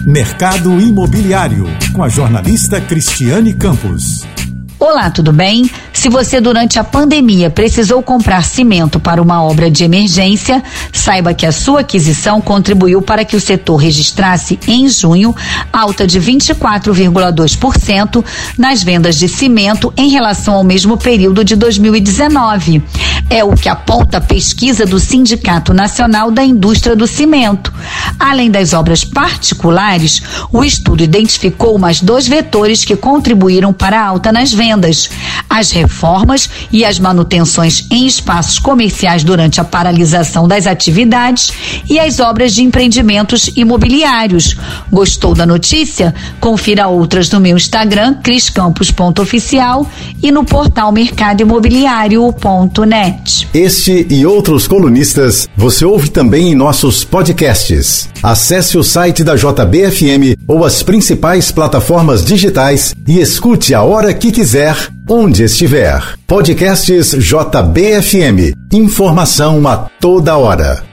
Mercado Imobiliário, com a jornalista Cristiane Campos. Olá, tudo bem? Se você durante a pandemia precisou comprar cimento para uma obra de emergência, saiba que a sua aquisição contribuiu para que o setor registrasse em junho alta de 24,2% nas vendas de cimento em relação ao mesmo período de 2019. É o que aponta a pesquisa do Sindicato Nacional da Indústria do Cimento. Além das obras particulares, o estudo identificou mais 2 vetores que contribuíram para a alta nas vendas: as reformas e as manutenções em espaços comerciais durante a paralisação das atividades e as obras de empreendimentos imobiliários. Gostou da notícia? Confira outras no meu Instagram, criscampos.oficial, e no portal mercadoimobiliario.net. Este e outros colunistas você ouve também em nossos podcasts. Acesse o site da JBFM ou as principais plataformas digitais e escute a hora que quiser, onde estiver. Podcasts JBFM. Informação a toda hora.